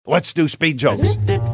Let's do speed jokes.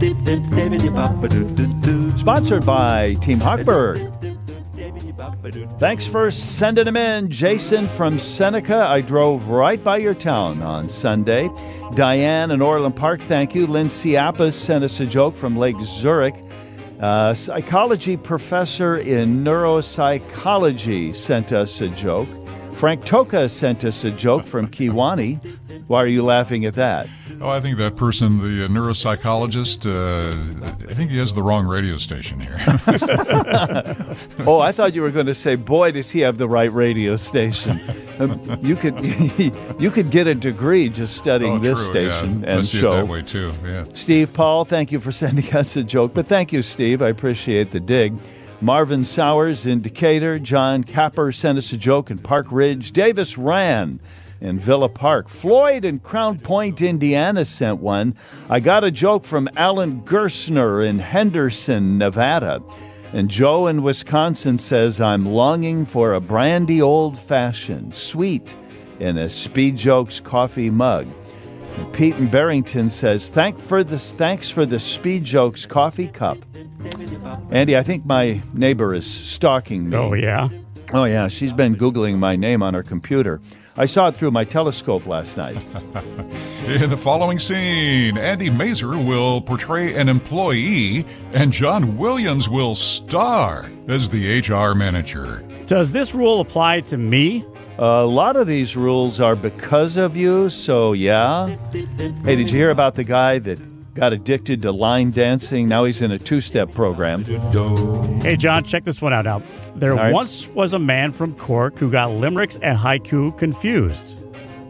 Sponsored by Team Hochberg. Thanks for sending them in. Jason from Seneca. I drove right by your town on Sunday. Diane in Orland Park, thank you. Lynn Ciapas sent us a joke from Lake Zurich. Psychology professor in neuropsychology sent us a joke. Frank Toka sent us a joke from Kiwani. Why are you laughing at that? Oh, I think that person, the neuropsychologist, I think he has the wrong radio station here. Oh, I thought you were going to say, boy, does he have the right radio station. You could get a degree just studying this station and see show. It that way too. Yeah. Steve Paul, thank you for sending us a joke. But thank you, Steve. I appreciate the dig. Marvin Sowers in Decatur. John Capper sent us a joke in Park Ridge. Davis Rand in Villa Park. Floyd in Crown Point, Indiana sent one. I got a joke from Alan Gersner in Henderson, Nevada. And Joe in Wisconsin says, I'm longing for a brandy old-fashioned, sweet, in a Speed Jokes coffee mug. And Pete in Barrington says, thanks for the Speed Jokes coffee cup. Andy, I think my neighbor is stalking me. Oh, yeah? Oh, yeah. She's been Googling my name on her computer. I saw it through my telescope last night. In the following scene, Andy Mazer will portray an employee, and John Williams will star as the HR manager. Does this rule apply to me? A lot of these rules are because of you, so yeah. Hey, did you hear about the guy that got addicted to line dancing? Now he's in a two-step program. Hey, John, check this one out now. There once was a man from Cork who got limericks and haiku confused.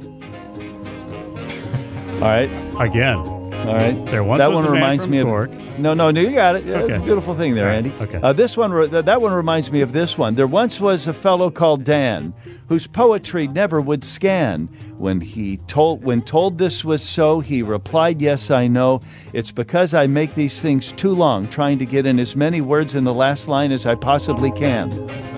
All right. Again. All right. There once that was one a man reminds from me Cork. of. No, you got it. Okay. Beautiful thing there, Andy. Okay. That one reminds me of this one. There once was a fellow called Dan, whose poetry never would scan. When told this was so, he replied, "Yes, I know. It's because I make these things too long, trying to get in as many words in the last line as I possibly can."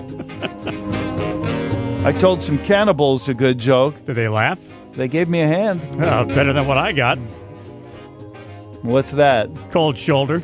I told some cannibals a good joke. Did they laugh? They gave me a hand. Better than what I got. What's that? Cold shoulder.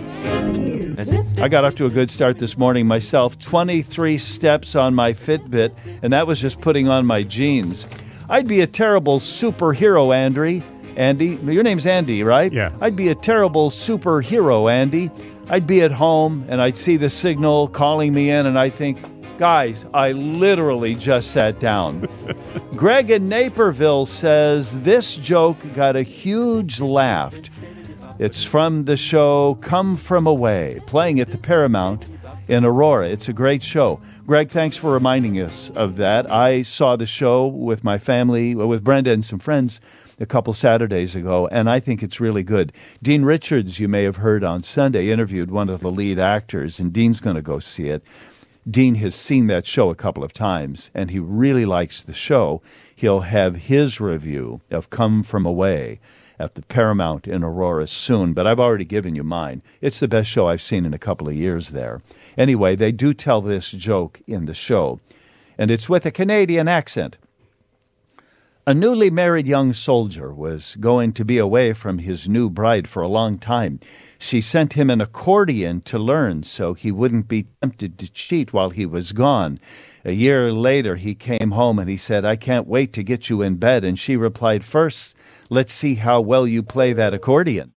I got off to a good start this morning myself. 23 steps on my Fitbit, and that was just putting on my jeans. I'd be a terrible superhero, Andy. Your name's Andy, right? Yeah. I'd be a terrible superhero, Andy. I'd be at home, and I'd see the signal calling me in, and I'd think, guys, I literally just sat down. Greg in Naperville says, this joke got a huge laugh. It's from the show Come From Away, playing at the Paramount in Aurora. It's a great show. Greg, thanks for reminding us of that. I saw the show with my family, with Brenda and some friends, a couple Saturdays ago, and I think it's really good. Dean Richards, you may have heard on Sunday, interviewed one of the lead actors, and Dean's going to go see it. Dean has seen that show a couple of times, and he really likes the show. He'll have his review of Come From Away at the Paramount in Aurora soon, but I've already given you mine. It's the best show I've seen in a couple of years there. Anyway, they do tell this joke in the show, and it's with a Canadian accent. A newly married young soldier was going to be away from his new bride for a long time. She sent him an accordion to learn so he wouldn't be tempted to cheat while he was gone. A year later, he came home and he said, I can't wait to get you in bed. And she replied, first, let's see how well you play that accordion.